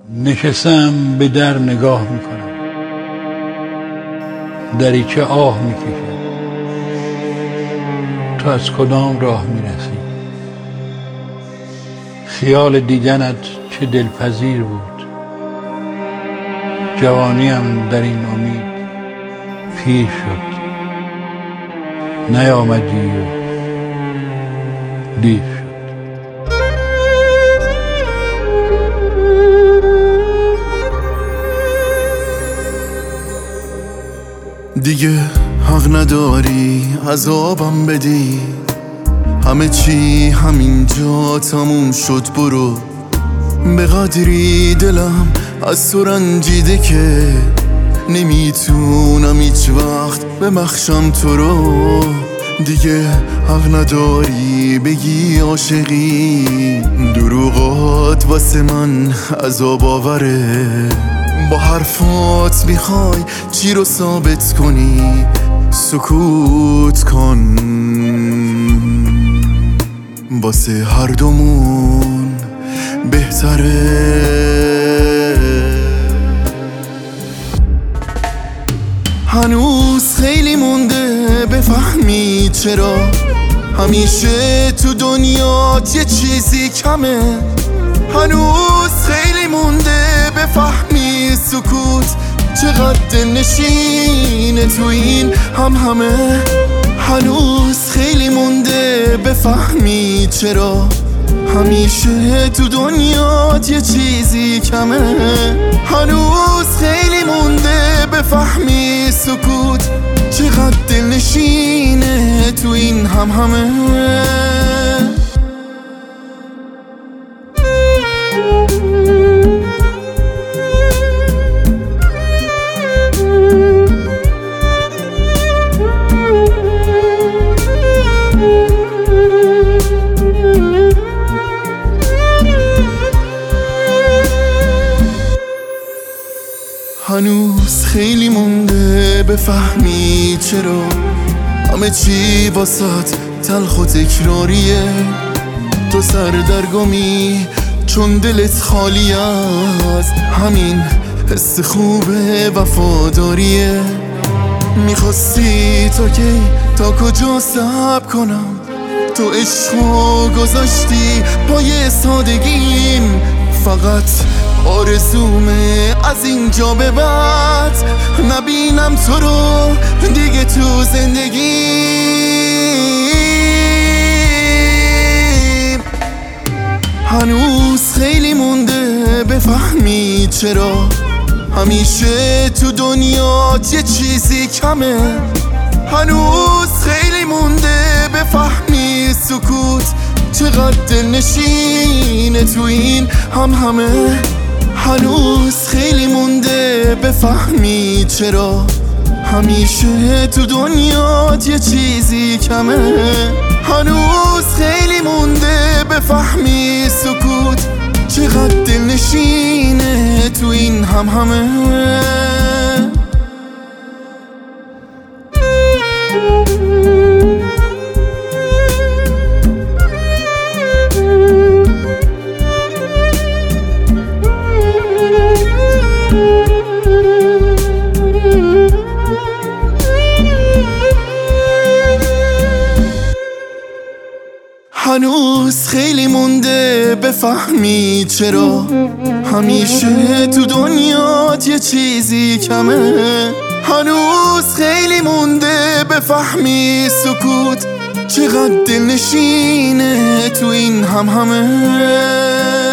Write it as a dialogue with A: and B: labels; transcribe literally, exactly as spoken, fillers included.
A: نشستم به در نگاه میکنم، دریچه آه میکشد. تو از کدام راه میرسی؟ خیال دیدنت چه دلپذیر بود. جوانیم در این امید پیر شد، نیامدی و دیر شد.
B: دیگه حق نداری عذابم بدی، همه چی همینجا تموم شد. برو به قدری دلم از تو رنجیده که نمیتونم هیچ وقت ببخشم تو رو. دیگه حق نداری بگی عاشقی، دروغات واسه من عذاب آوره. با حرفات میخوای چی رو ثابت کنی؟ سکوت کن، واسه هر دومون بهتره. هنوز خیلی مونده بفهمی چرا همیشه تو دنیات یه چیزی کمه. هنوز خیلی مونده بفهمی سکوت چقدر دلنشینه تو این هم همه. هنوز خیلی مونده بفهمی چرا همیشه تو دنیات یه چیزی کمه. هنوز خیلی مونده بفهمی سکوت چقدر دلنشینه تو این هم همه. هنوز خیلی مونده بفهمی چرا همه چی واسط تلخ و تکراریه. تو سردرگمی چون دلت خالی از همین حس خوب وفاداریه. میخواستی تا کی تا کجا صبر کنم؟ تو عشقو گذاشتی پای سادگیم. فقط آرزومه از اینجا به بعد نبینم تو رو دیگه تو زندگیم. هنوز خیلی مونده بفهمی چرا همیشه تو دنیات یه چیزی کمه. هنوز خیلی مونده بفهمی سکوت چقدر دلنشینه تو این هم همه. هنوز خیلی مونده بفهمی چرا همیشه تو دنیات یه چیزی کمه. هنوز خیلی مونده بفهمی سکوت چقدر دلنشینه تو این هم همه. هنوز خیلی مونده بفهمی چرا همیشه تو دنیات یه چیزی کمه. هنوز خیلی مونده بفهمی سکوت چقدر دلنشینه تو این هم همه.